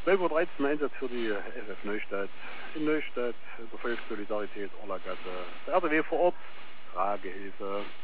12:13 Uhr Einsatz für die FF Neustadt. In Neustadt, der Volkssolidarität Orlagasse. Der RDW vor Ort, Tragehilfe.